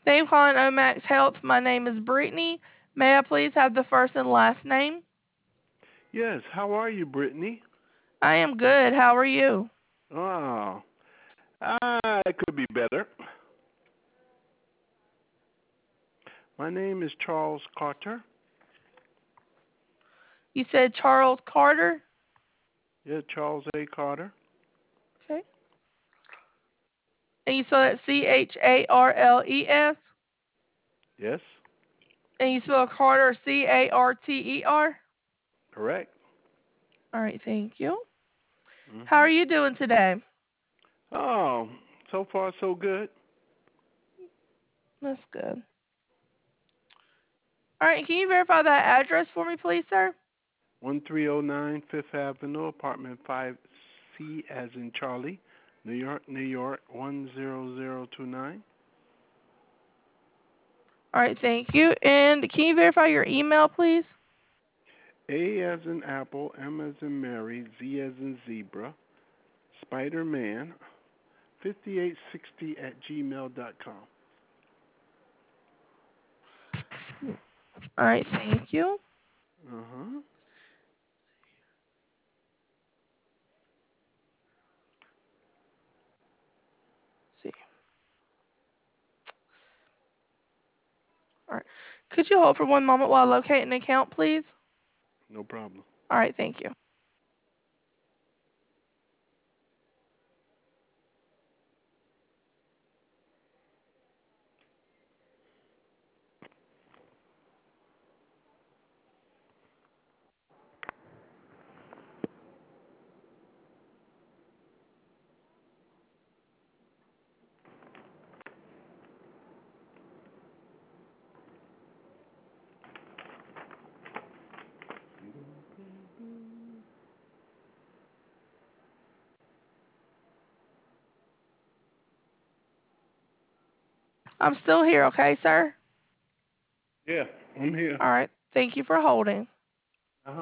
Thank you for calling Omax Health. My name is Brittany. May I please have the first and last name? Yes, how are you, Brittany? I am good. How are you? Oh, it could be better. My name is Charles Carter. You said Charles Carter? Yeah, Charles A. Carter. Okay. And you spell that Charles? Yes, And you spell Carter Carter? correct. All right, thank you. How are Mhm. you doing today? Oh, so far so good. That's good. All right, can you verify that address for me, please, sir? 1309 Fifth Avenue, apartment 5C as in Charlie, New York, New York 10029. All right, thank you. And can you verify your email, please? A as in Apple, M as in Mary, Z as in Zebra, Spider Man 5860 at gmail.com. All right, thank you. Uh-huh. Let's see. All right. Could you hold for one moment while I locate an account, please? No problem. All right, thank you. I'm still here, okay, sir? Yeah, I'm here. All right. Thank you for holding. Uh-huh.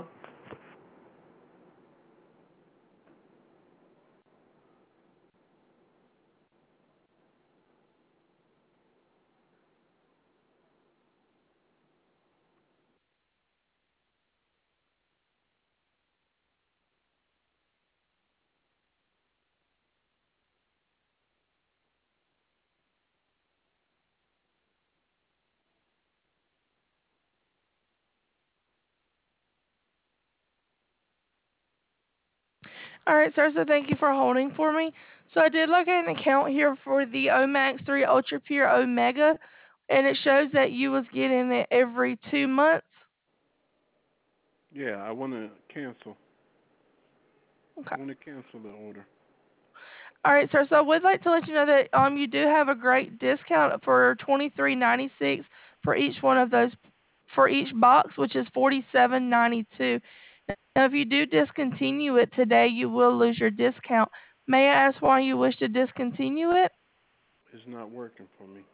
All right, sir. So thank you for holding for me. So I did locate an account here for the Omax 3 Ultra Pure Omega, and it shows that you was getting it every 2 months. Yeah, I want to cancel. Okay. I want to cancel the order. All right, sir. So I would like to let you know that you do have a great discount for $23.96 for each one of those for each box, which is $47.92. Now, if you do discontinue it today, you will lose your discount. May I ask why you wish to discontinue it? It's not working for me.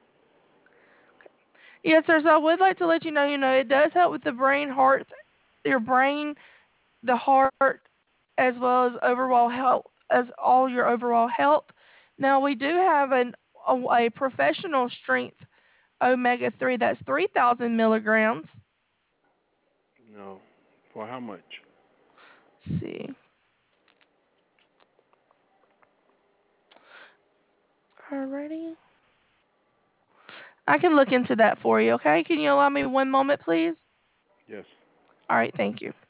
Yes, sir. So I would like to let you know, it does help with the brain, heart, your brain, the heart, as well as overall health, as all your overall health. Now, we do have a professional strength omega 3 that's 3,000 milligrams. No. For how much? Let's see. Alrighty. I can look into that for you, okay? Can you allow me one moment, please? Yes. All right, thank you.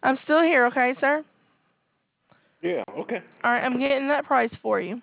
I'm still here, okay, sir? Yeah, okay. All right, I'm getting that price for you.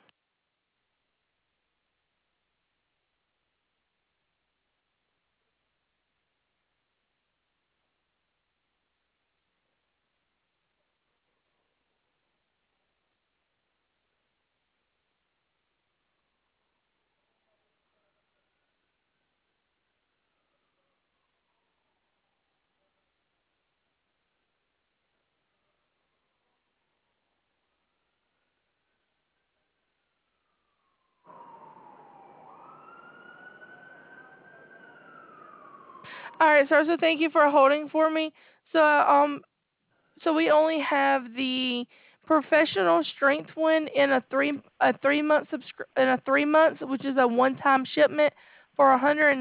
All right, sir. So thank you for holding for me. So so we only have the professional strength one in a 3 months, which is a one-time shipment for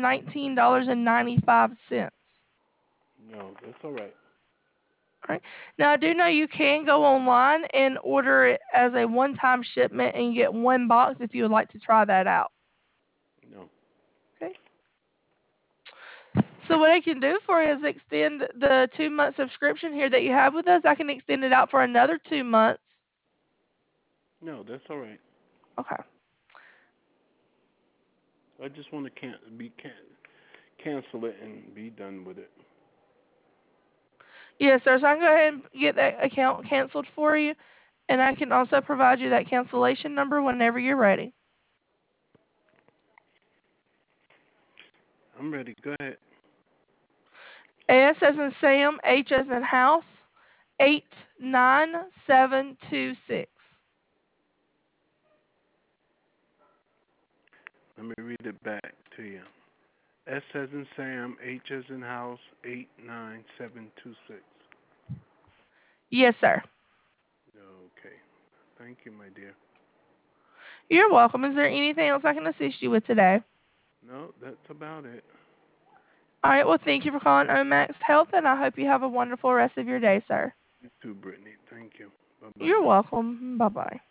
$119.95. No, that's all right. All right. Now I do know you can go online and order it as a one-time shipment and get one box if you would like to try that out. No. Okay. So what I can do for you is extend the 2 month subscription here that you have with us. I can extend it out for another 2 months. No, that's all right. Okay. I just want to cancel it and be done with it. Yes, sir. So I can go ahead and get that account canceled for you, and I can also provide you that cancellation number whenever you're ready. I'm ready. Go ahead. S as in Sam, H as in house, 89726. Let me read it back to you. S as in Sam, H as in house, 89726. Yes, sir. Okay. Thank you, my dear. You're welcome. Is there anything else I can assist you with today? No, that's about it. All right. Well, thank you for calling Omax Health, and I hope you have a wonderful rest of your day, sir. You too, Brittany. Thank you. Bye bye You're now. welcome. Bye bye.